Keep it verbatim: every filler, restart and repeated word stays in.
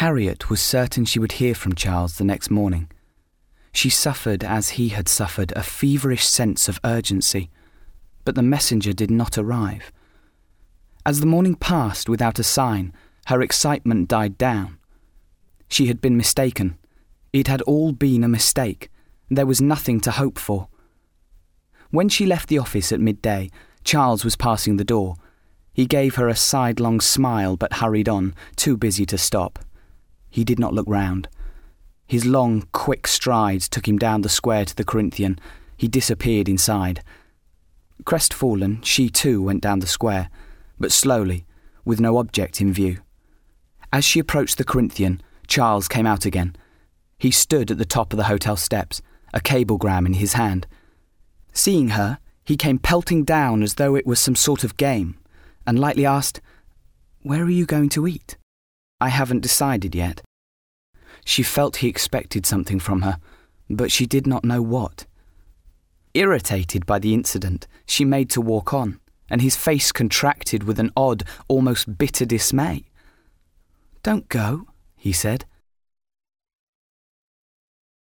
Harriet was certain she would hear from Charles the next morning. She suffered, as he had suffered, a feverish sense of urgency, but the messenger did not arrive. As the morning passed without a sign, her excitement died down. She had been mistaken. It had all been a mistake. There was nothing to hope for. When she left the office at midday, Charles was passing the door. He gave her a sidelong smile but hurried on, too busy to stop. He did not look round. His long, quick strides took him down the square to the Corinthian. He disappeared inside. Crestfallen, she too went down the square, but slowly, with no object in view. As she approached the Corinthian, Charles came out again. He stood at the top of the hotel steps, a cablegram in his hand. Seeing her, he came pelting down as though it was some sort of game, and lightly asked, "Where are you going to eat?" "I haven't decided yet." She felt he expected something from her, but she did not know what. Irritated by the incident, she made to walk on, and his face contracted with an odd, almost bitter dismay. "Don't go," he said.